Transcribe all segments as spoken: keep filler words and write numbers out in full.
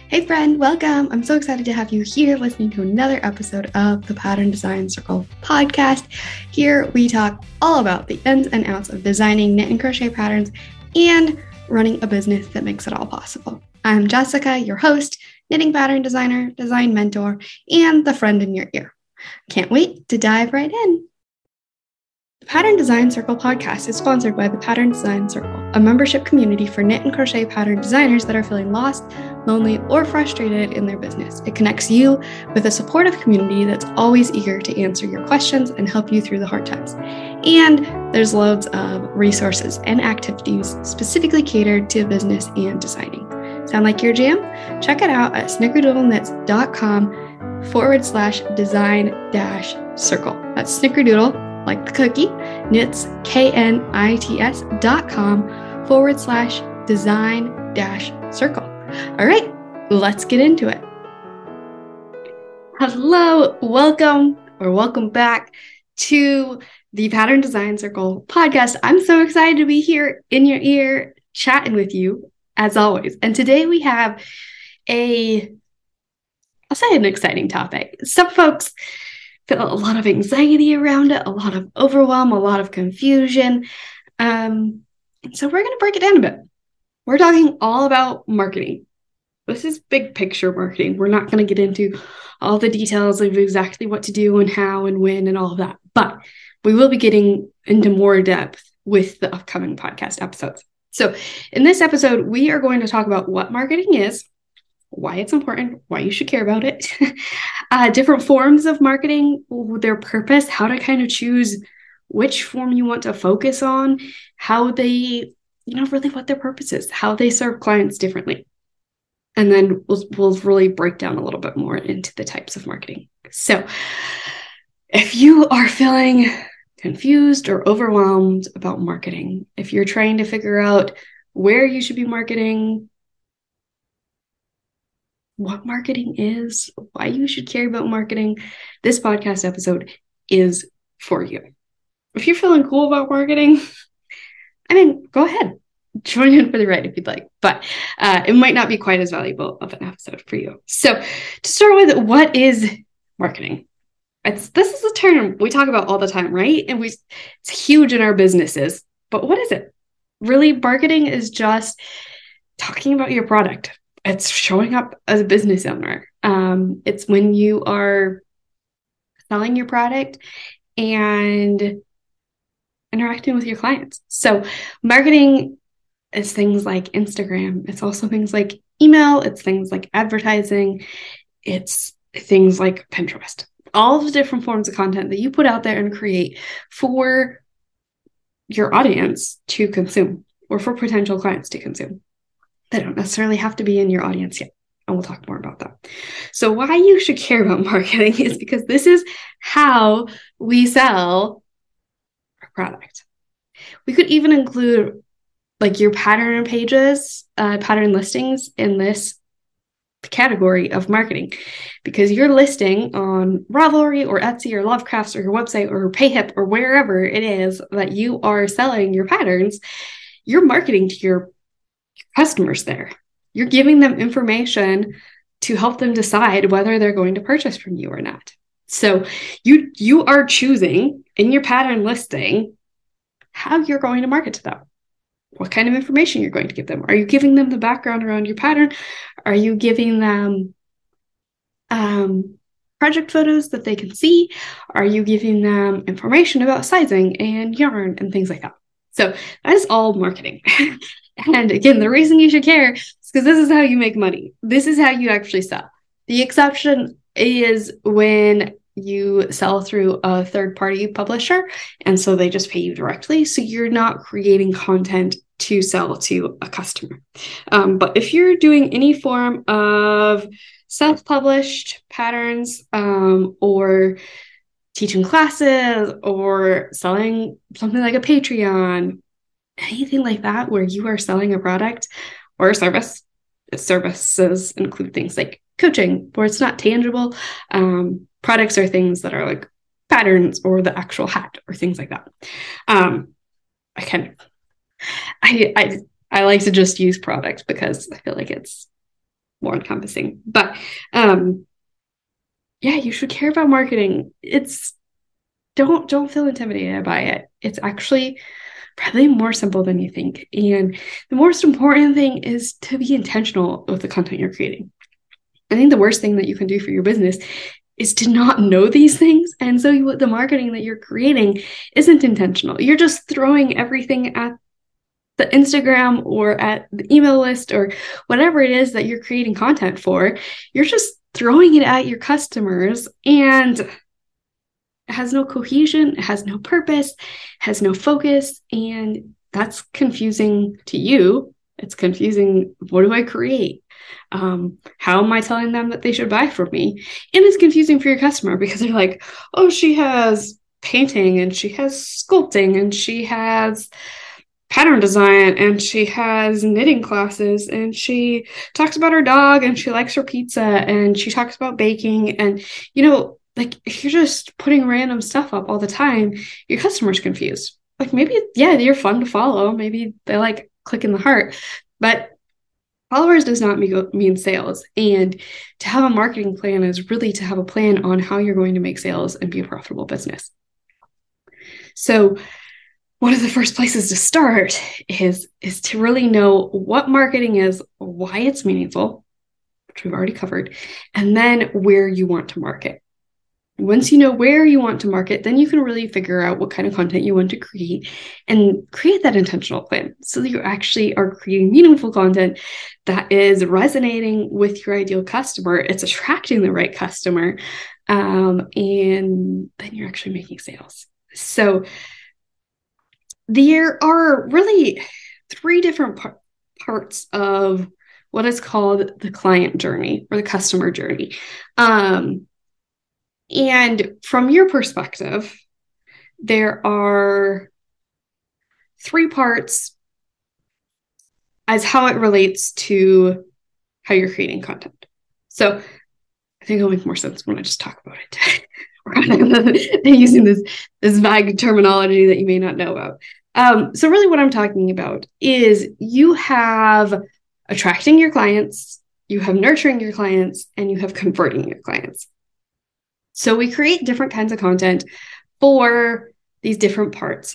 Hey friend, welcome. I'm so excited to have you here listening to another episode of the Pattern Design Circle podcast. Here we talk all about the ins and outs of designing knit and crochet patterns and running a business that makes it all possible. I'm Jessica, your host, knitting pattern designer, design mentor, and the friend in your ear. Can't wait to dive right in. The Pattern Design Circle podcast is sponsored by the Pattern Design Circle, a membership community for knit and crochet pattern designers that are feeling lost, lonely, or frustrated in their business. It connects you with a supportive community that's always eager to answer your questions and help you through the hard times. And there's loads of resources and activities specifically catered to business and designing. Sound like your jam? Check it out at snickerdoodleknits.com forward slash design dash circle. That's snickerdoodle, like the cookie, knits, K N I T S dot com forward slash design dash circle. All right, let's get into it. Hello, welcome or welcome back to the Pattern Design Circle podcast. I'm so excited to be here in your ear chatting with you as always. And today we have a, I'll say an exciting topic. Some folks feel a lot of anxiety around it, a lot of overwhelm, a lot of confusion. Um, and so we're going to break it down a bit. We're talking all about marketing. This is big picture marketing. We're not going to get into all the details of exactly what to do and how and when and all of that. But we will be getting into more depth with the upcoming podcast episodes. So in this episode, we are going to talk about what marketing is, why it's important, why you should care about it, uh, different forms of marketing, their purpose, how to kind of choose which form you want to focus on, how they, you know, really what their purpose is, how they serve clients differently. And then we'll, we'll really break down a little bit more into the types of marketing. So if you are feeling confused or overwhelmed about marketing, if you're trying to figure out where you should be marketing, what marketing is, why you should care about marketing, this podcast episode is for you. If you're feeling cool about marketing, I mean, go ahead. Join in for the ride if you'd like, but uh, it might not be quite as valuable of an episode for you. So to start with, what is marketing? It's, this is a term we talk about all the time, right? And we it's huge in our businesses, but what is it? Really, marketing is just talking about your product. It's showing up as a business owner. Um, it's when you are selling your product and interacting with your clients. So marketing is things like Instagram. It's also things like email. It's things like advertising. It's things like Pinterest. All of the different forms of content that you put out there and create for your audience to consume or for potential clients to consume. They don't necessarily have to be in your audience yet. And we'll talk more about that. So why you should care about marketing is because this is how we sell our product. We could even include like your pattern pages, uh, pattern listings in this category of marketing, because you're listing on Ravelry or Etsy or Lovecrafts or your website or PayHip or wherever it is that you are selling your patterns. You're marketing to your customers there. You're giving them information to help them decide whether they're going to purchase from you or not. So you you are choosing in your pattern listing how you're going to market to them, what kind of information you're going to give them. Are you giving them the background around your pattern? Are you giving them um, project photos that they can see? Are you giving them information about sizing and yarn and things like that? So that is all marketing. And again, the reason you should care is because this is how you make money. This is how you actually sell. The exception is when you sell through a third-party publisher, and so they just pay you directly. So you're not creating content to sell to a customer. Um, but if you're doing any form of self-published patterns um, or teaching classes or selling something like a Patreon, anything like that where you are selling a product or a service, services include things like coaching, where it's not tangible. Um, products are things that are like patterns or the actual hat or things like that. Um, I kind of, I, I, I like to just use product because I feel like it's more encompassing. But um, yeah, you should care about marketing. It's don't don't feel intimidated by it. It's actually probably more simple than you think. And the most important thing is to be intentional with the content you're creating. I think the worst thing that you can do for your business is to not know these things. And so you, the marketing that you're creating isn't intentional. You're just throwing everything at the Instagram or at the email list or whatever it is that you're creating content for. You're just throwing it at your customers, and it has no cohesion, it has no purpose, has no focus, and that's confusing to you. It's confusing. What do I create? Um, how am I telling them that they should buy from me? And it's confusing for your customer because they're like, oh, she has painting and she has sculpting and she has pattern design and she has knitting classes and she talks about her dog and she likes her pizza and she talks about baking. And, you know, like if you're just putting random stuff up all the time, your customer's confused. Like maybe, yeah, you're fun to follow. Maybe they like clicking the heart, but followers does not mean sales. And to have a marketing plan is really to have a plan on how you're going to make sales and be a profitable business. So one of the first places to start is, is to really know what marketing is, why it's meaningful, which we've already covered, and then where you want to market. Once you know where you want to market, then you can really figure out what kind of content you want to create and create that intentional plan so that you actually are creating meaningful content that is resonating with your ideal customer. It's attracting the right customer, um, and then you're actually making sales. So there are really three different par- parts of what is called the client journey or the customer journey. Um, And from your perspective, there are three parts as how it relates to how you're creating content. So I think it'll make more sense when I just talk about it. Rather than using this, this vague terminology that you may not know about. Um, so really what I'm talking about is you have attracting your clients, you have nurturing your clients, and you have converting your clients. So we create different kinds of content for these different parts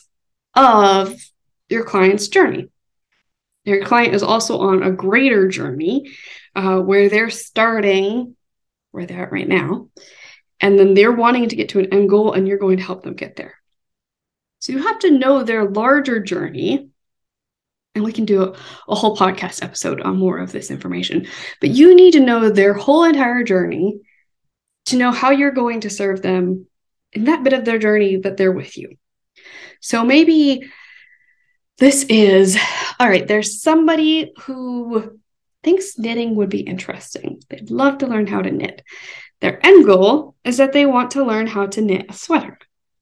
of your client's journey. Your client is also on a greater journey uh, where they're starting where they're at right now, and then they're wanting to get to an end goal, and you're going to help them get there. So you have to know their larger journey, and we can do a, a whole podcast episode on more of this information, but you need to know their whole entire journey to know how you're going to serve them in that bit of their journey that they're with you. So maybe this is, all right, there's somebody who thinks knitting would be interesting. They'd love to learn how to knit. Their end goal is that they want to learn how to knit a sweater.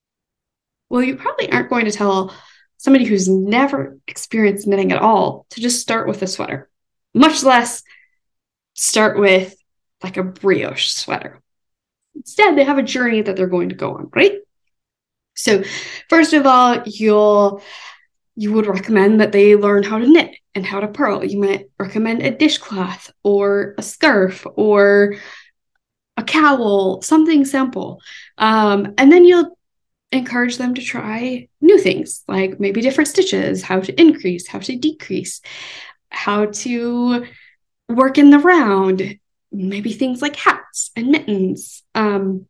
Well, you probably aren't going to tell somebody who's never experienced knitting at all to just start with a sweater, much less start with like a brioche sweater. Instead, they have a journey that they're going to go on, right? So first of all, you'll you would recommend that they learn how to knit and how to purl. You might recommend a dishcloth or a scarf or a cowl, something simple. Um, and then you'll encourage them to try new things, like maybe different stitches, how to increase, how to decrease, how to work in the round, maybe things like hats and mittens, um,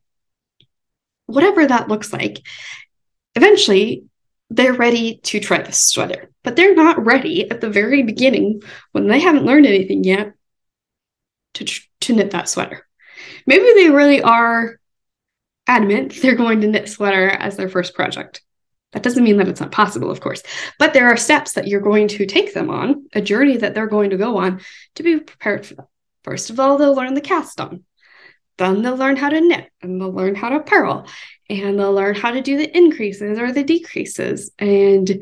whatever that looks like. Eventually, they're ready to try the sweater, but they're not ready at the very beginning when they haven't learned anything yet to, to knit that sweater. Maybe they really are adamant they're going to knit sweater as their first project. That doesn't mean that it's not possible, of course, but there are steps that you're going to take them on, a journey that they're going to go on to be prepared for them. First of all, they'll learn the cast on. Then they'll learn how to knit, and they'll learn how to purl, and they'll learn how to do the increases or the decreases, and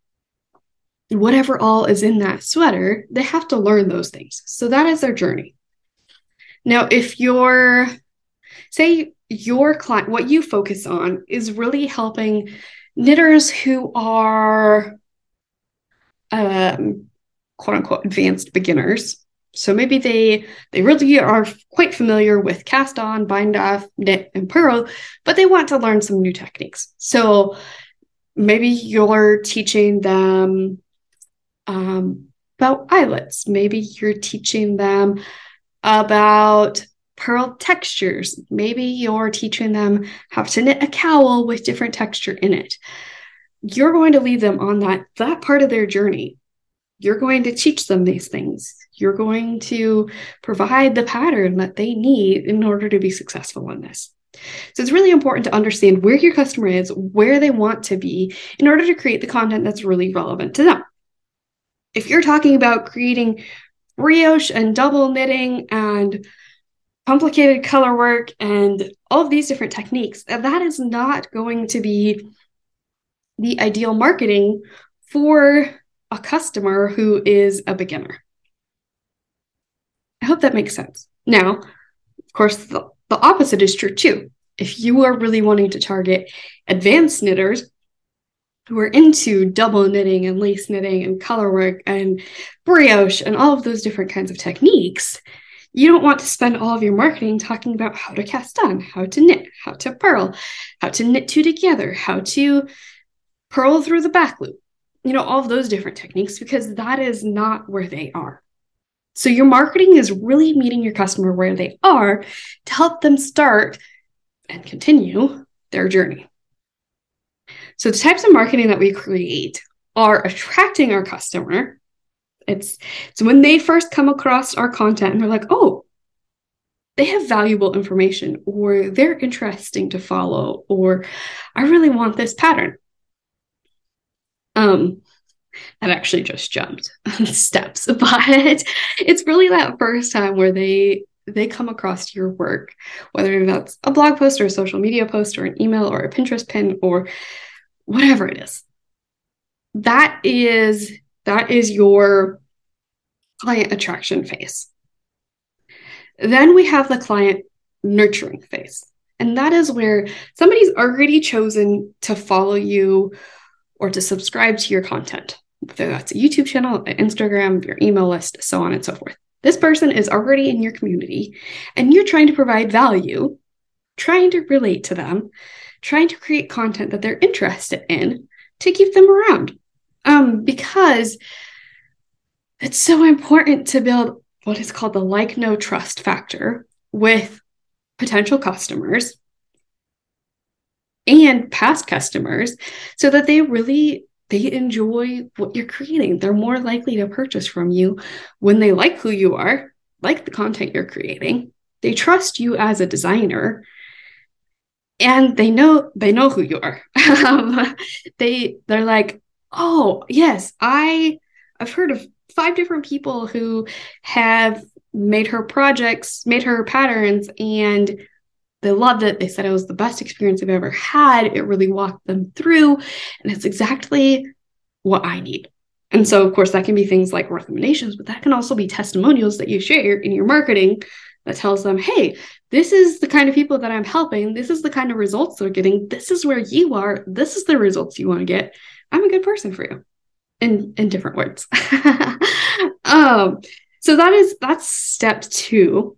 whatever all is in that sweater, they have to learn those things. So that is their journey. Now, if you're, say your client, what you focus on is really helping knitters who are um, quote unquote advanced beginners, So maybe they they really are quite familiar with cast on, bind off, knit, and purl, but they want to learn some new techniques. So maybe you're teaching them um, about eyelets. Maybe you're teaching them about purl textures. Maybe you're teaching them how to knit a cowl with different texture in it. You're going to lead them on that, that part of their journey. You're going to teach them these things. You're going to provide the pattern that they need in order to be successful in this. So it's really important to understand where your customer is, where they want to be, in order to create the content that's really relevant to them. If you're talking about creating brioche and double knitting and complicated color work and all of these different techniques, that is not going to be the ideal marketing for a customer who is a beginner. I hope that makes sense. Now, of course, the, the opposite is true too. If you are really wanting to target advanced knitters who are into double knitting and lace knitting and color work and brioche and all of those different kinds of techniques, you don't want to spend all of your marketing talking about how to cast on, how to knit, how to purl, how to knit two together, how to purl through the back loop, you know, all of those different techniques, because that is not where they are. So your marketing is really meeting your customer where they are to help them start and continue their journey. So the types of marketing that we create are attracting our customer. It's, it's when they first come across our content and they're like, oh, they have valuable information, or they're interesting to follow, or I really want this pattern. Um, that actually just jumped steps, but it's really that first time where they they come across your work, whether that's a blog post or a social media post or an email or a Pinterest pin or whatever it is. That is that is your client attraction phase. Then we have the client nurturing phase, and that is where somebody's already chosen to follow you or to subscribe to your content, whether that's a YouTube channel, an Instagram, your email list, so on and so forth. This person is already in your community, and you're trying to provide value, trying to relate to them, trying to create content that they're interested in to keep them around. Um, because it's so important to build what is called the like, know, trust factor with potential customers and past customers, so that they really, they enjoy what you're creating. They're more likely to purchase from you when they like who you are, like the content you're creating. They trust you as a designer, and they know, they know who you are. um, they, they're like, oh yes, I, I've heard of five different people who have made her projects, made her patterns, and they loved it. They said it was the best experience they've ever had. It really walked them through, and it's exactly what I need. And so, of course, that can be things like recommendations, but that can also be testimonials that you share in your marketing that tells them, hey, this is the kind of people that I'm helping. This is the kind of results they're getting. This is where you are. This is the results you want to get. I'm a good person for you, in, in different words. um, so that is, that's step two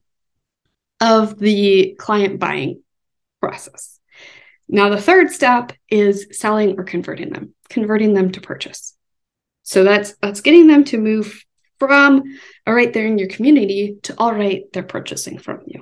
of the client buying process. Now, the third step is selling or converting them, converting them to purchase. So that's that's getting them to move from, all right, they're in your community, to, all right, they're purchasing from you.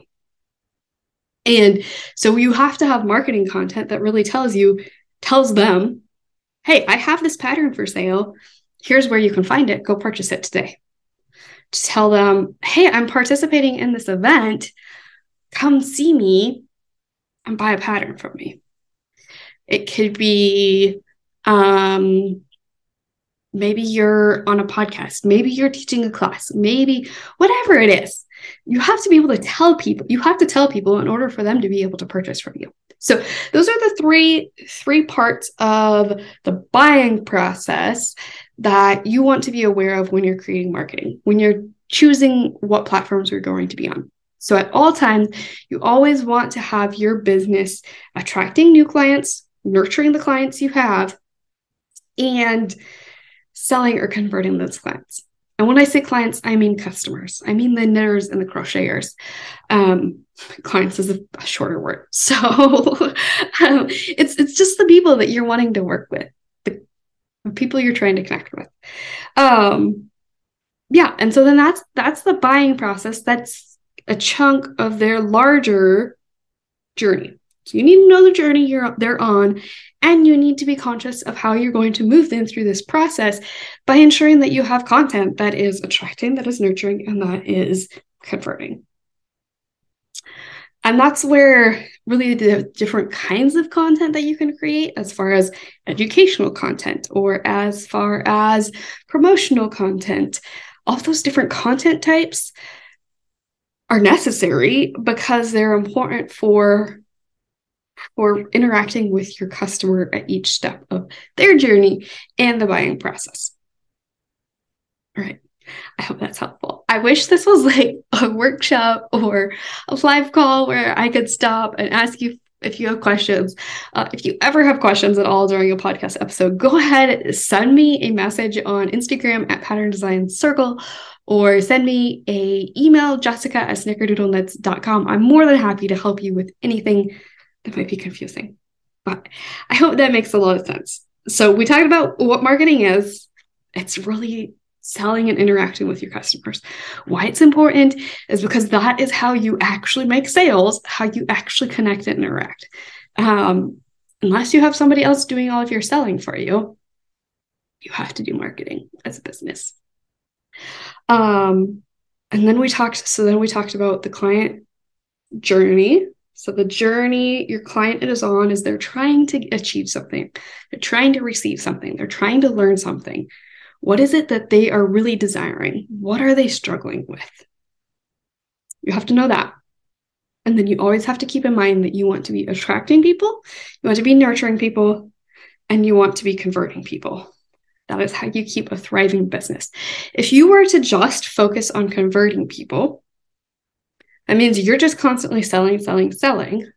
And so you have to have marketing content that really tells you, tells them, hey, I have this pattern for sale. Here's where you can find it. Go purchase it today. To tell them, hey, I'm participating in this event. Come see me and buy a pattern from me. It could be, um, maybe you're on a podcast, maybe you're teaching a class, maybe whatever it is. You have to be able to tell people, you have to tell people in order for them to be able to purchase from you. So those are the three, three parts of the buying process that you want to be aware of when you're creating marketing, when you're choosing what platforms you're going to be on. So at all times, you always want to have your business attracting new clients, nurturing the clients you have, and selling or converting those clients. And when I say clients, I mean customers. I mean the knitters and the crocheters. Um, clients is a, a shorter word. So um, it's it's just the people that you're wanting to work with, the, the people you're trying to connect with. Um, yeah, and so then that's that's the buying process. That's a chunk of their larger journey. So you need to know the journey you're they're on, and you need to be conscious of how you're going to move them through this process by ensuring that you have content that is attracting, that is nurturing, and that is converting. And that's where really the different kinds of content that you can create, as far as educational content or as far as promotional content, all those different content types are necessary because they're important for or interacting with your customer at each step of their journey and the buying process. All right. I hope that's helpful. I wish this was like a workshop or a live call where I could stop and ask you if you have questions. Uh, if you ever have questions at all during a podcast episode, go ahead, send me a message on Instagram at Pattern Design Circle, or send me a email, Jessica at snickerdoodle knits dot com. I'm more than happy to help you with anything that might be confusing, but I hope that makes a lot of sense. So we talked about what marketing is. It's really selling and interacting with your customers. Why it's important is because that is how you actually make sales, how you actually connect and interact. Um, unless you have somebody else doing all of your selling for you, you have to do marketing as a business. Um, and then we talked, so then we talked about the client journey. So the journey your client is on is they're trying to achieve something. They're trying to receive something. They're trying to learn something. What is it that they are really desiring? What are they struggling with? You have to know that. And then you always have to keep in mind that you want to be attracting people, you want to be nurturing people, and you want to be converting people. That is how you keep a thriving business. If you were to just focus on converting people, that means you're just constantly selling, selling, selling.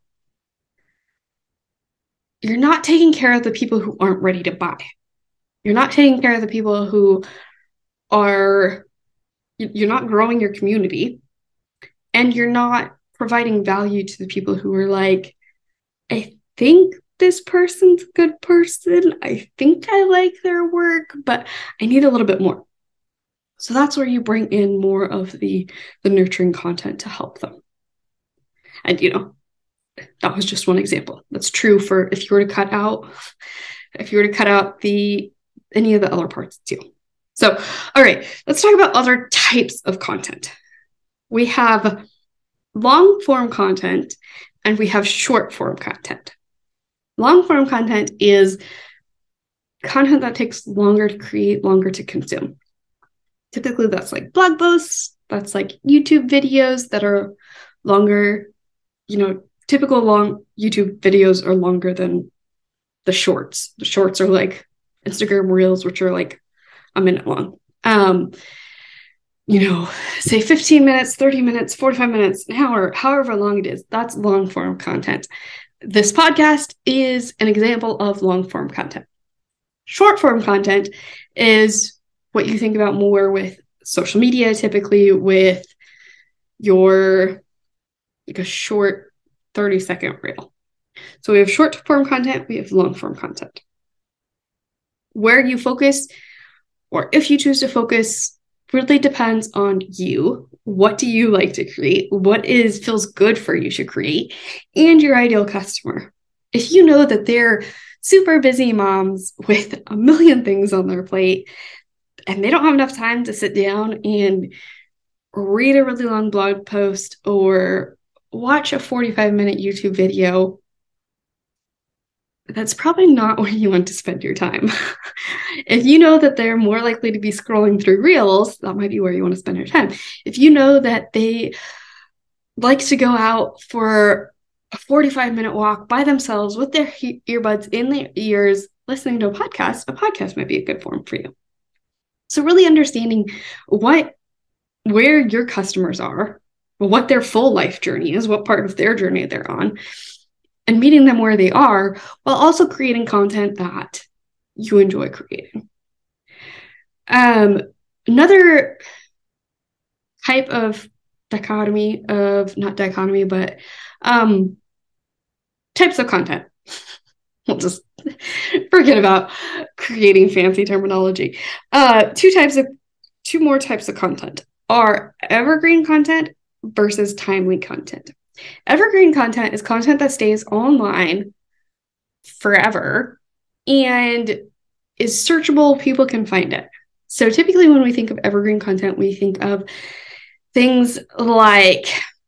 You're not taking care of the people who aren't ready to buy. You're not taking care of the people who are, you're not growing your community, and you're not providing value to the people who are like, I think this person's a good person. I think I like their work, but I need a little bit more. So that's where you bring in more of the, the nurturing content to help them. And, you know, that was just one example. That's true for if you were to cut out, if you were to cut out the, any of the other parts too. So, all right, let's talk about other types of content. We have long form content and we have short form content. Long form content is content that takes longer to create, longer to consume. Typically, that's like blog posts, that's like YouTube videos that are longer. You know, typical long YouTube videos are longer than the shorts. The shorts are like Instagram Reels, which are like a minute long. Um, you know, say fifteen minutes, thirty minutes, forty-five minutes, an hour, however long it is. That's long form content. This podcast is an example of long form content. Short form content is what you think about more with social media, typically with your like a short thirty second reel. So we have short form content, we have long form content. Where you focus, or if you choose to focus, really depends on you. What do you like to create? What is feels good for you to create? And your ideal customer. If you know that they're super busy moms with a million things on their plate and they don't have enough time to sit down and read a really long blog post or watch a forty-five minute YouTube video, that's probably not where you want to spend your time. If you know that they're more likely to be scrolling through Reels, that might be where you want to spend your time. If you know that they like to go out for a forty-five minute walk by themselves with their he- earbuds in their ears, listening to a podcast, a podcast might be a good form for you. So really understanding what, where your customers are, what their full life journey is, what part of their journey they're on, and meeting them where they are, while also creating content that you enjoy creating. Um, Another type of dichotomy of, not dichotomy, but um, types of content. We'll just forget about creating fancy terminology. Uh, two types of, two more types of content are evergreen content versus timely content. Evergreen content is content that stays online forever and is searchable. People can find it. So typically when we think of evergreen content, we think of things like,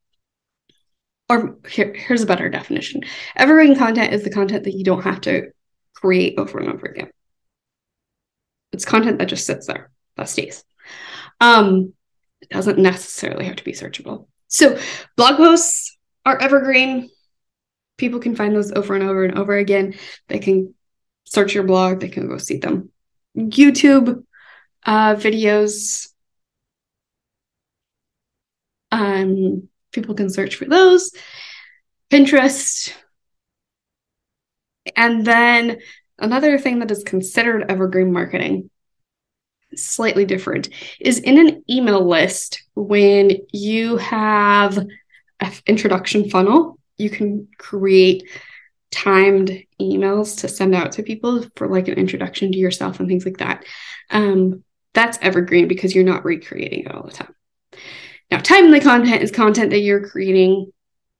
or here, here's a better definition. Evergreen content is the content that you don't have to create over and over again. It's content that just sits there, that stays. Um, it doesn't necessarily have to be searchable. So blog posts are evergreen. People can find those over and over and over again. They can search your blog. They can go see them. YouTube uh, videos, um, people can search for those. Pinterest. And then another thing that is considered evergreen marketing, slightly different, is in an email list. When you have an introduction funnel, you can create timed emails to send out to people for like an introduction to yourself and things like that. Um, that's evergreen because you're not recreating it all the time. Now, timely content is content that you're creating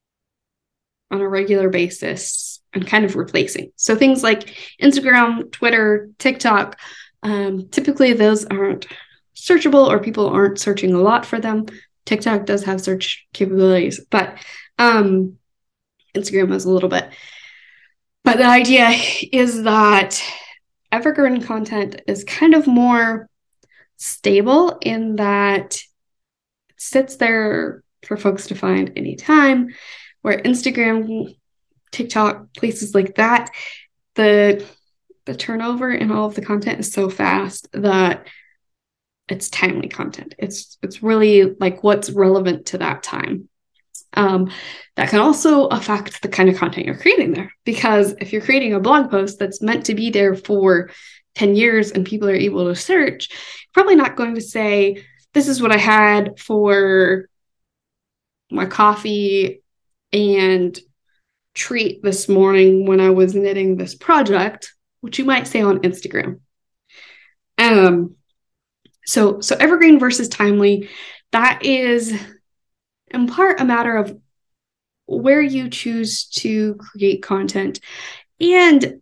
on a regular basis and kind of replacing. So things like Instagram, Twitter, TikTok, um, typically those aren't searchable or people aren't searching a lot for them. TikTok does have search capabilities, but um, Instagram has a little bit. But the idea is that evergreen content is kind of more stable in that it sits there for folks to find anytime, where Instagram, TikTok, places like that, the the turnover in all of the content is so fast that it's timely content. It's it's really like what's relevant to that time. Um, that can also affect the kind of content you're creating there, because if you're creating a blog post that's meant to be there for ten years and people are able to search, you're probably not going to say, this is what I had for my coffee and treat this morning when I was knitting this project, which you might say on Instagram. Um, so, so evergreen versus timely, that is in part a matter of where you choose to create content, and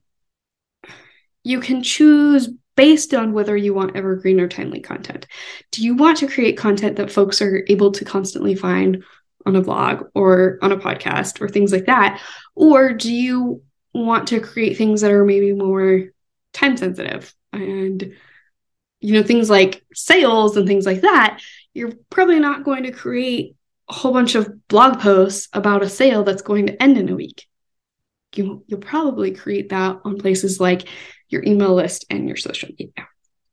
you can choose based on whether you want evergreen or timely content. Do you want to create content that folks are able to constantly find on a blog or on a podcast or things like that? Or do you want to create things that are maybe more time sensitive and, you know, things like sales and things like that? You're probably not going to create a whole bunch of blog posts about a sale that's going to end in a week. You, you'll probably create that on places like your email list and your social media.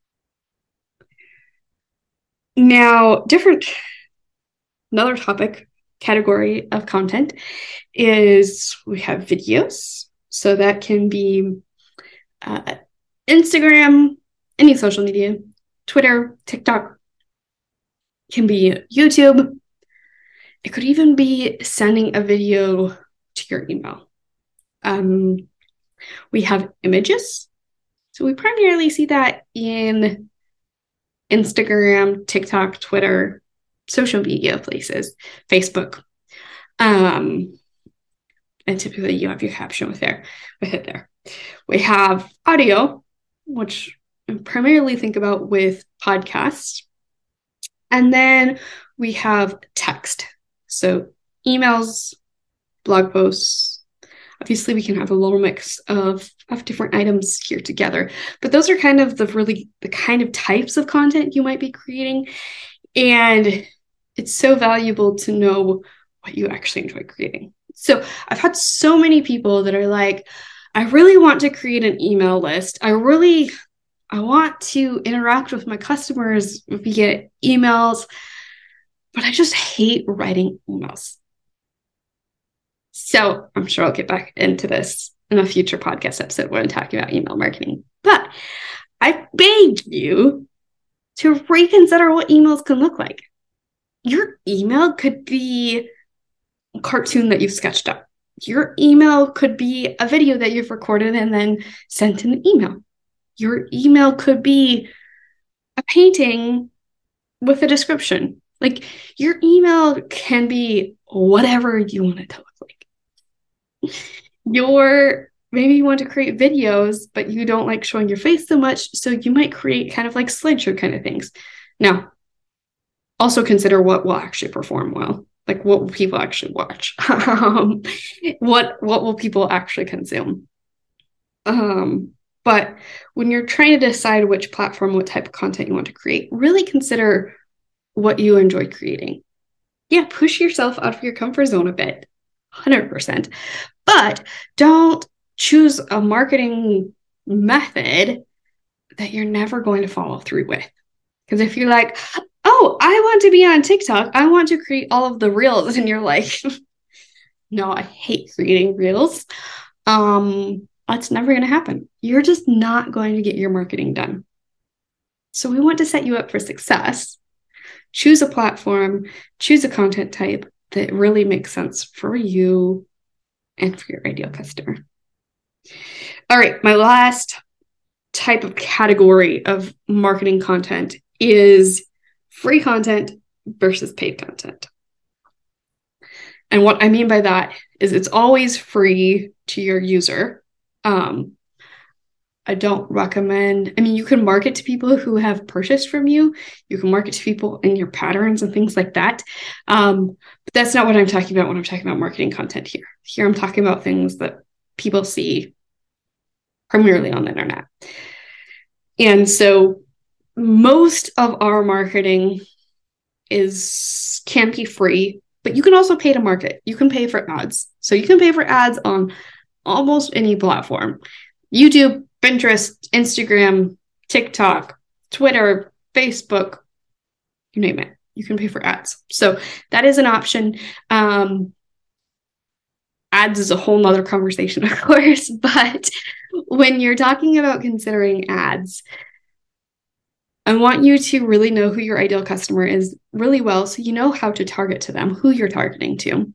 Now, different, another topic, category of content is we have videos. So that can be uh, Instagram, any social media, Twitter, TikTok, can be YouTube. It could even be sending a video to your email. Um, we have images. So we primarily see that in Instagram, TikTok, Twitter, social media places, Facebook. Um, and typically you have your caption with there, with it there. We have audio, which I primarily think about with podcasts. And then we have text. So emails, blog posts. Obviously, we can have a little mix of, of different items here together. But those are kind of the really the kind of types of content you might be creating. And it's so valuable to know what you actually enjoy creating. So I've had so many people that are like, I really want to create an email list. I really, I want to interact with my customers via emails, but I just hate writing emails. So I'm sure I'll get back into this in a future podcast episode when I'm talking about email marketing. But I beg you to reconsider what emails can look like. Your email could be a cartoon that you've sketched up. Your email could be a video that you've recorded and then sent in an email. Your email could be a painting with a description. Like, your email can be whatever you want it to look like. Your maybe you want to create videos, but you don't like showing your face so much, so you might create kind of like slideshow kind of things. Now, also consider what will actually perform well. Like, what will people actually watch? um, what what will people actually consume? Um, but when you're trying to decide which platform, what type of content you want to create, really consider what you enjoy creating. Yeah, push yourself out of your comfort zone a bit, one hundred percent. But don't choose a marketing method that you're never going to follow through with. Because if you're like, oh, I want to be on TikTok, I want to create all of the reels, and you're like, no, I hate creating reels. Um, that's never going to happen. You're just not going to get your marketing done. So we want to set you up for success. Choose a platform, choose a content type that really makes sense for you and for your ideal customer. All right, my last type of category of marketing content is free content versus paid content. And what I mean by that is it's always free to your user. Um, I don't recommend, I mean, you can market to people who have purchased from you. You can market to people in your patterns and things like that. Um, but that's not what I'm talking about when I'm talking about marketing content here. Here I'm talking about things that people see primarily on the internet. And so most of our marketing is can be free, but you can also pay to market. You can pay for ads. So you can pay for ads on almost any platform. YouTube, Pinterest, Instagram, TikTok, Twitter, Facebook, you name it. You can pay for ads. So that is an option. Um, ads is a whole nother conversation, of course, but when you're talking about considering ads, I want you to really know who your ideal customer is really well, so you know how to target to them, who you're targeting to.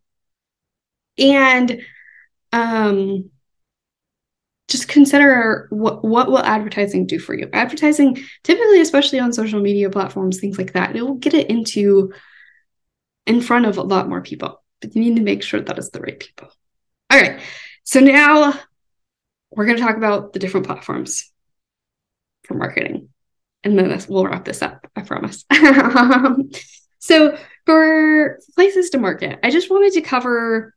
And um, just consider what, what will advertising do for you. Advertising, typically, especially on social media platforms, things like that, it will get it into in front of a lot more people. But you need to make sure that it's the right people. All right. So now we're going to talk about the different platforms for marketing. And then this, we'll wrap this up, I promise. So for places to market, I just wanted to cover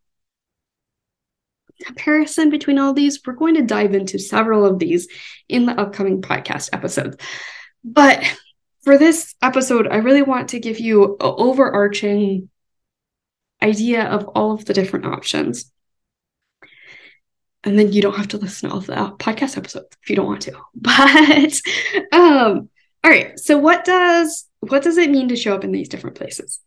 comparison between all these. We're going to dive into several of these in the upcoming podcast episodes. But for this episode, I really want to give you an overarching idea of all of the different options. And then you don't have to listen to all of the podcast episodes if you don't want to. But um, all right. So what does what does it mean to show up in these different places?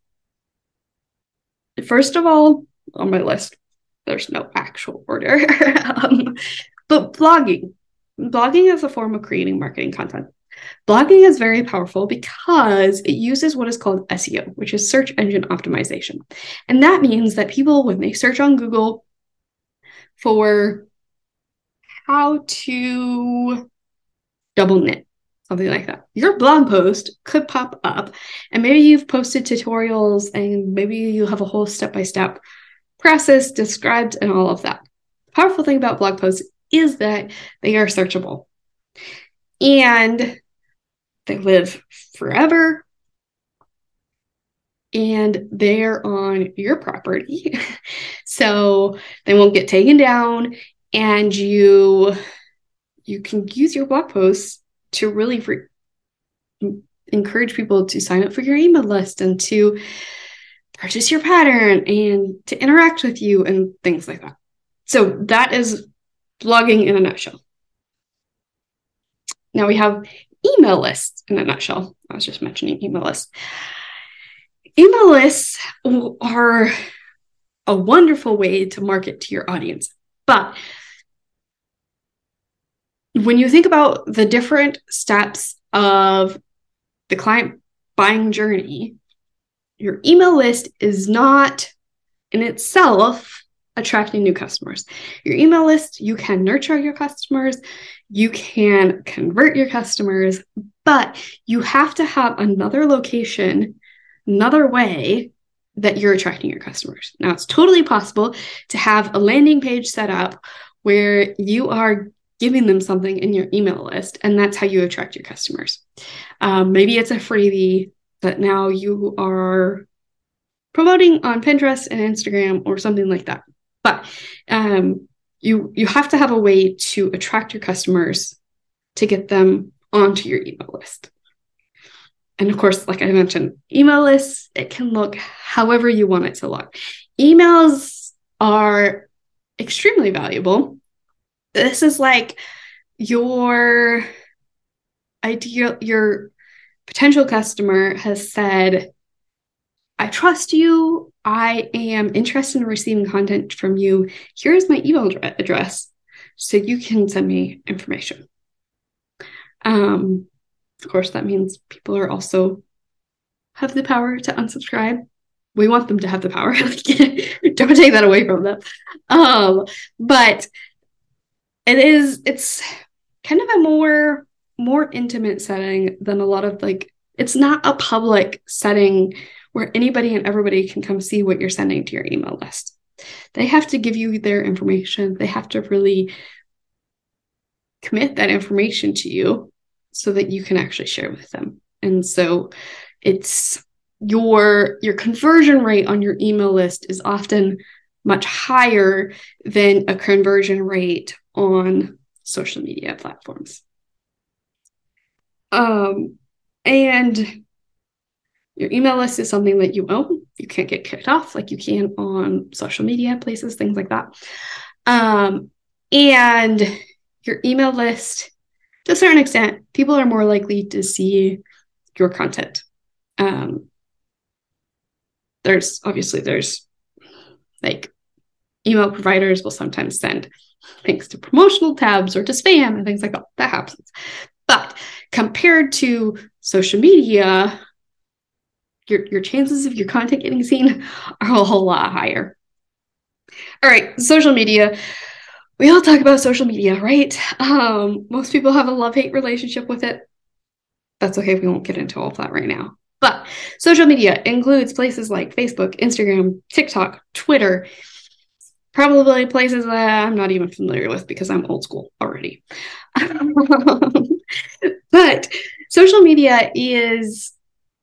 First of all, on my list, there's no actual order. um, but blogging. Blogging is a form of creating marketing content. Blogging is very powerful because it uses what is called S E O, which is search engine optimization. And that means that people, when they search on Google for how to double knit, something like that, your blog post could pop up, and maybe you've posted tutorials and maybe you have a whole step-by-step process described and all of that. The powerful thing about blog posts is that they are searchable and they live forever and they're on your property. So they won't get taken down, and you you can use your blog posts to really re- encourage people to sign up for your email list and to purchase your pattern and to interact with you and things like that. So that is blogging in a nutshell. Now we have email lists in a nutshell. I was just mentioning email lists. Email lists are a wonderful way to market to your audience. But when you think about the different steps of the client buying journey, your email list is not in itself attracting new customers. Your email list, you can nurture your customers, you can convert your customers, but you have to have another location, another way that you're attracting your customers. Now, it's totally possible to have a landing page set up where you are giving them something in your email list, and that's how you attract your customers. Um, maybe it's a freebie that now you are promoting on Pinterest and Instagram or something like that. But um, you you have to have a way to attract your customers to get them onto your email list. And of course, like I mentioned, email lists, it can look however you want it to look. Emails are extremely valuable. This is like your ideal, your potential customer has said, I trust you. I am interested in receiving content from you. Here's my email address so you can send me information. Um, of course, that means people are also have the power to unsubscribe. We want them to have the power. Don't take that away from them. Um, but it is, it's kind of a more, more intimate setting than a lot of like, it's not a public setting where anybody and everybody can come see what you're sending to your email list. They have to give you their information. They have to really commit that information to you so that you can actually share with them. And so it's your, your conversion rate on your email list is often much higher than a conversion rate on social media platforms. Um, and your email list is something that you own. You can't get kicked off like you can on social media places, things like that. Um, and your email list, to a certain extent, people are more likely to see your content. Um, there's obviously there's like email providers will sometimes send links to promotional tabs or to spam and things like that. That happens. But compared to social media, your, your chances of your content getting seen are a whole lot higher. All right, social media. We all talk about social media, right? Um, most people have a love-hate relationship with it. That's okay. We won't get into all of that right now. But social media includes places like Facebook, Instagram, TikTok, Twitter, probably places that I'm not even familiar with because I'm old school already. But social media is,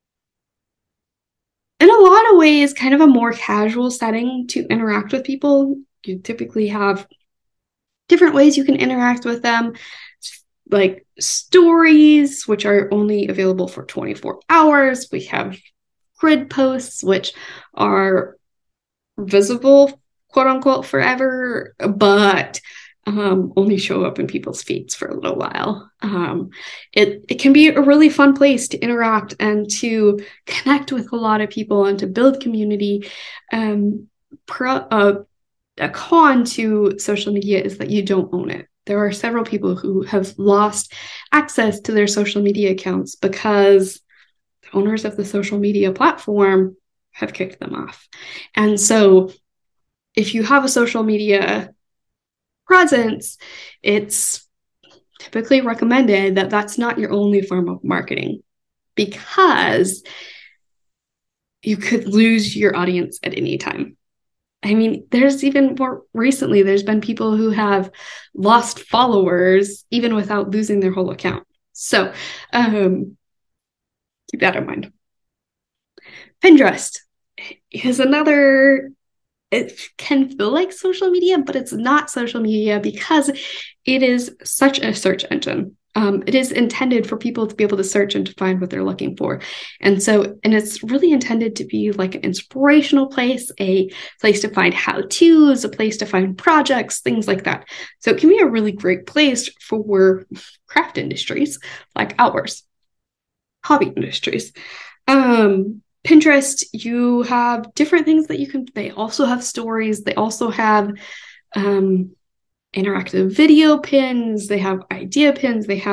in a lot of ways, kind of a more casual setting to interact with people. You typically have different ways you can interact with them, like stories, which are only available for twenty-four hours. We have grid posts, which are visible, quote unquote, forever, but um, only show up in people's feeds for a little while. Um, it, it can be a really fun place to interact and to connect with a lot of people and to build community. Um, pro, uh, a con to social media is that you don't own it. There are several people who have lost access to their social media accounts because the owners of the social media platform have kicked them off. And so if you have a social media presence, it's typically recommended that that's not your only form of marketing, because you could lose your audience at any time. I mean, there's even more recently, there's been people who have lost followers even without losing their whole account. So um, keep that in mind. Pinterest is another, it can feel like social media, but it's not social media because it is such a search engine. Um, it is intended for people to be able to search and to find what they're looking for. And so, and it's really intended to be like an inspirational place, a place to find how-tos, a place to find projects, things like that. So it can be a really great place for craft industries like ours, hobby industries. Um, Pinterest, you have different things that you can, they also have stories. They also have, um, interactive video pins, they have idea pins, they have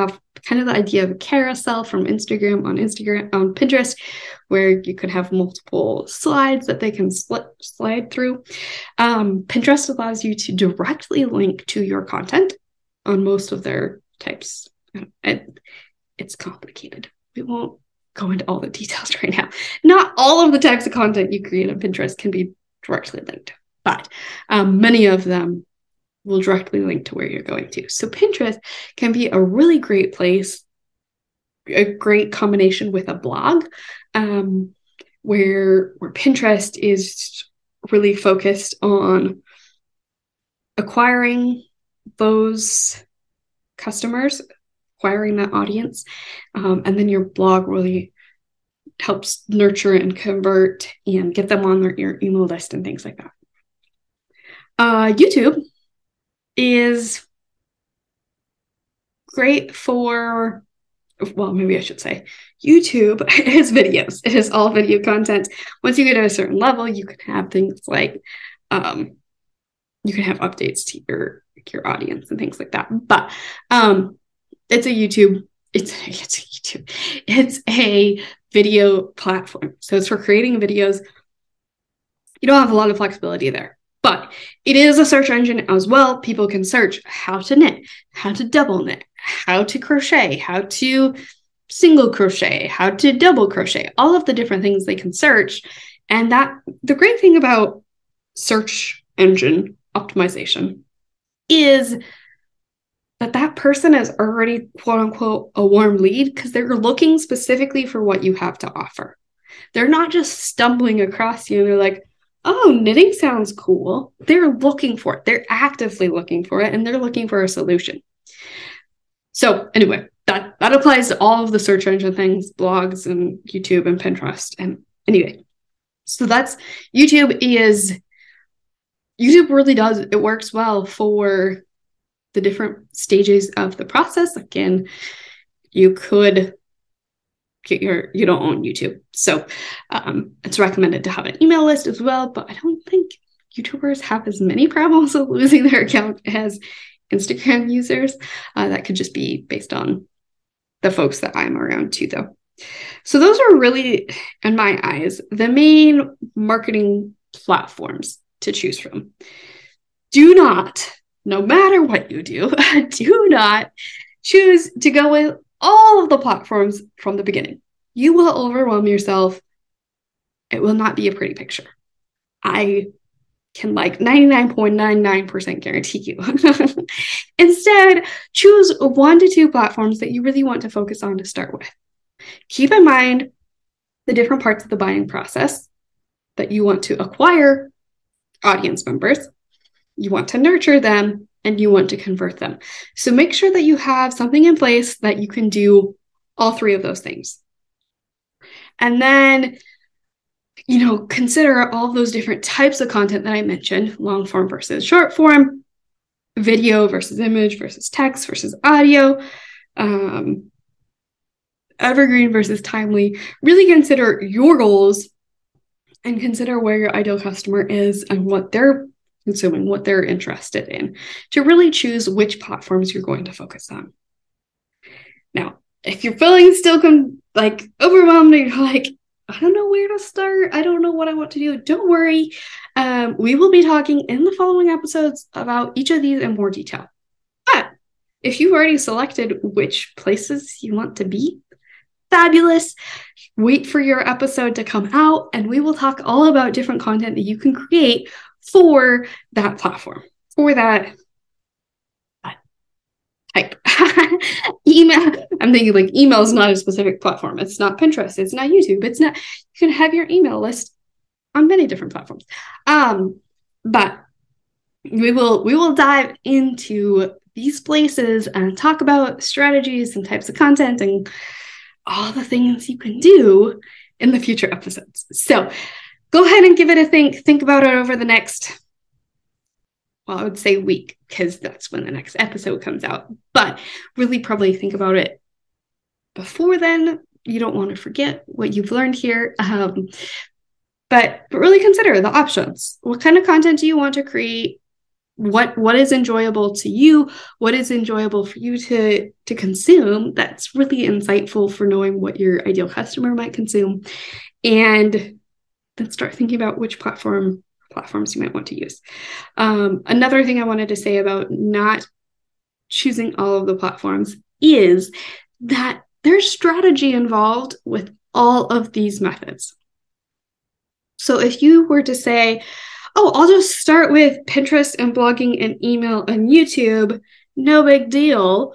kind of the idea of a carousel from Instagram on Instagram on Pinterest, where you could have multiple slides that they can split, slide through. Um, Pinterest allows you to directly link to your content on most of their types. It, it's complicated. We won't go into all the details right now. Not all of the types of content you create on Pinterest can be directly linked, but um, many of them will directly link to where you're going to. So Pinterest can be a really great place, a great combination with a blog, um, where, where Pinterest is really focused on acquiring those customers, acquiring that audience, um, and then your blog really helps nurture and convert and get them on their, your email list and things like that. Uh, YouTube is great for, well, maybe I should say YouTube is videos. It is all video content. Once you get to a certain level, you can have things like, um, you can have updates to your, your audience and things like that. But um, it's a YouTube, it's, it's a YouTube, it's a video platform. So it's for creating videos. You don't have a lot of flexibility there. But it is a search engine as well. People can search how to knit, how to double knit, how to crochet, how to single crochet, how to double crochet, all of the different things they can search. And that the great thing about search engine optimization is that that person is already, quote unquote, a warm lead because they're looking specifically for what you have to offer. They're not just stumbling across you and they're like, oh, knitting sounds cool. They're looking for it. They're actively looking for it, and they're looking for a solution. So anyway, that, that applies to all of the search engine things, blogs and YouTube and Pinterest. And anyway, so that's YouTube is, YouTube really does, it works well for the different stages of the process. Again, you could get your, you don't own YouTube. So um, it's recommended to have an email list as well, but I don't think YouTubers have as many problems with losing their account as Instagram users. Uh, that could just be based on the folks that I'm around too, though. So those are really, in my eyes, the main marketing platforms to choose from. Do not, no matter what you do, do not choose to go with all of the platforms from the beginning. You will overwhelm yourself. It will not be a pretty picture. I can like ninety-nine point nine nine percent guarantee you. Instead, choose one to two platforms that you really want to focus on to start with. Keep in mind the different parts of the buying process that you want to acquire audience members, you want to nurture them, and you want to convert them. So make sure that you have something in place that you can do all three of those things. And then, you know, consider all those different types of content that I mentioned, long form versus short form, video versus image versus text versus audio, um, evergreen versus timely. Really consider your goals and consider where your ideal customer is and what they're consuming, what they're interested in, to really choose which platforms you're going to focus on. Now, if you're feeling still com- like overwhelmed and you're like, I don't know where to start, I don't know what I want to do, don't worry. Um, we will be talking in the following episodes about each of these in more detail. But if you've already selected which places you want to be, fabulous. Wait for your episode to come out and we will talk all about different content that you can create for that platform, for that, that type. Email. I'm thinking like email is not a specific platform. It's not Pinterest. It's not YouTube. It's not, you can have your email list on many different platforms. Um, but we will, we will dive into these places and talk about strategies and types of content and all the things you can do in the future episodes. So go ahead and give it a think. Think about it over the next, well, I would say week, because that's when the next episode comes out. But really probably think about it before then. You don't want to forget what you've learned here. Um, but, but really consider the options. What kind of content do you want to create? what what is enjoyable to you, what is enjoyable for you to to consume, that's really insightful for knowing what your ideal customer might consume, and then start thinking about which platform platforms you might want to use. Um, another thing I wanted to say about not choosing all of the platforms is that there's strategy involved with all of these methods. So if you were to say, oh, I'll just start with Pinterest and blogging and email and YouTube, no big deal.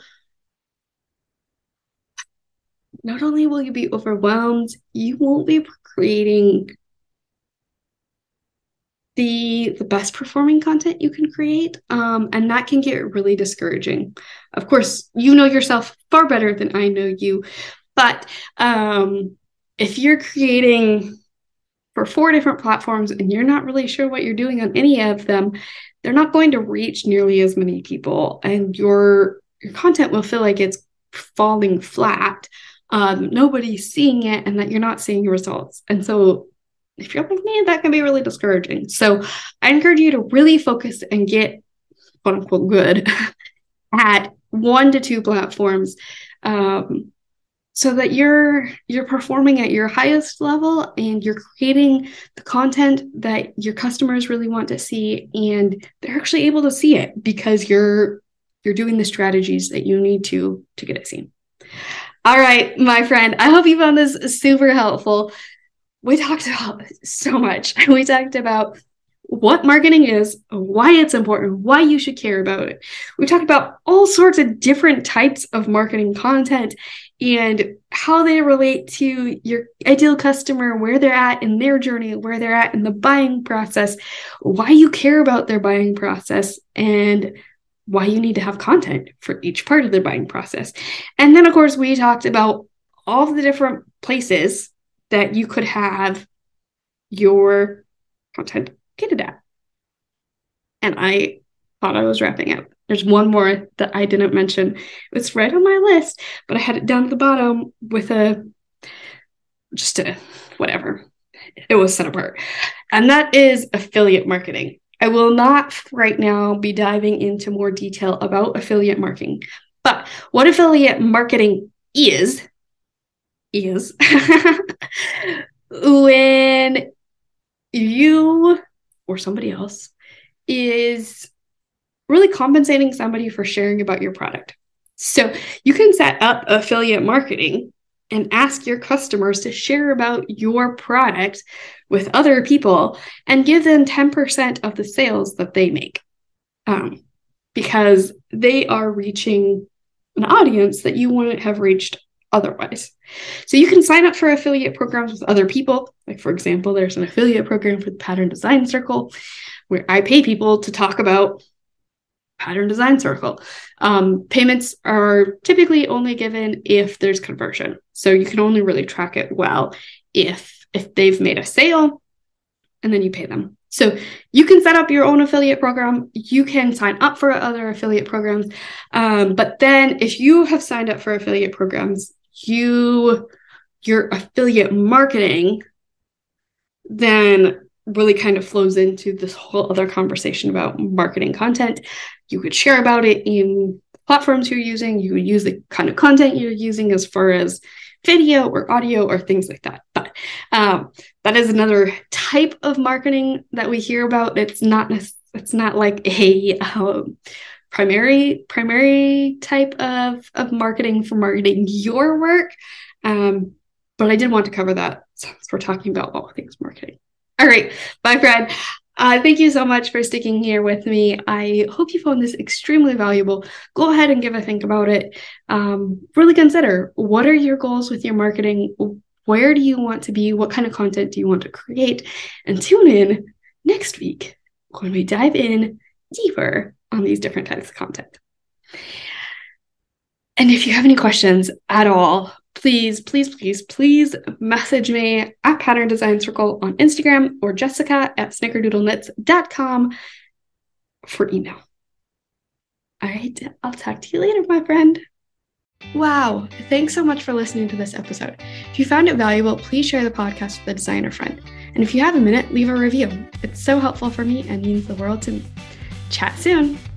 Not only will you be overwhelmed, you won't be creating the, the best performing content you can create. Um, and that can get really discouraging. Of course, you know yourself far better than I know you. But um, if you're creating for four different platforms and you're not really sure what you're doing on any of them, they're not going to reach nearly as many people, and your your content will feel like it's falling flat. Um, nobody's seeing it, and that you're not seeing results. And so if you're like me, that can be really discouraging. So I encourage you to really focus and get quote unquote good at one to two platforms. Um, so that you're you're performing at your highest level and you're creating the content that your customers really want to see, and they're actually able to see it because you're you're doing the strategies that you need to to get it seen. All right, my friend, I hope you found this super helpful. We talked about so much. We talked about what marketing is, why it's important, why you should care about it. We talked about all sorts of different types of marketing content and how they relate to your ideal customer, where they're at in their journey, where they're at in the buying process, why you care about their buying process, and why you need to have content for each part of their buying process. And then, of course, we talked about all of the different places that you could have your content catered at. And I thought I was wrapping up. There's one more that I didn't mention. It's right on my list, but I had it down at the bottom with a, just a, whatever. It was set apart. And that is affiliate marketing. I will not right now be diving into more detail about affiliate marketing, but what affiliate marketing is, is when you or somebody else is really compensating somebody for sharing about your product. So you can set up affiliate marketing and ask your customers to share about your product with other people and give them ten percent of the sales that they make, um, because they are reaching an audience that you wouldn't have reached otherwise. So you can sign up for affiliate programs with other people. Like, for example, there's an affiliate program for the Pattern Design Circle where I pay people to talk about Pattern Design Circle. Um, payments are typically only given if there's conversion. So you can only really track it well if if they've made a sale and then you pay them. So you can set up your own affiliate program. You can sign up for other affiliate programs. Um, but then if you have signed up for affiliate programs, you your affiliate marketing then really kind of flows into this whole other conversation about marketing content. You could share about it in platforms you're using. You would use the kind of content you're using as far as video or audio or things like that. But um, that is another type of marketing that we hear about. It's not it's not like a um, primary primary type of, of marketing for marketing your work. Um, but I did want to cover that since we're talking about all things marketing. All right, my friend. Uh, thank you so much for sticking here with me. I hope you found this extremely valuable. Go ahead and give a think about it. Um, really consider, what are your goals with your marketing? Where do you want to be? What kind of content do you want to create? And tune in next week when we dive in deeper on these different types of content. And if you have any questions at all, please, please, please, please message me at Pattern Design Circle on Instagram or Jessica at snickerdoodle knits dot com for email. All right, I'll talk to you later, my friend. Wow, thanks so much for listening to this episode. If you found it valuable, please share the podcast with a designer friend. And if you have a minute, leave a review. It's so helpful for me and means the world to me. Chat soon.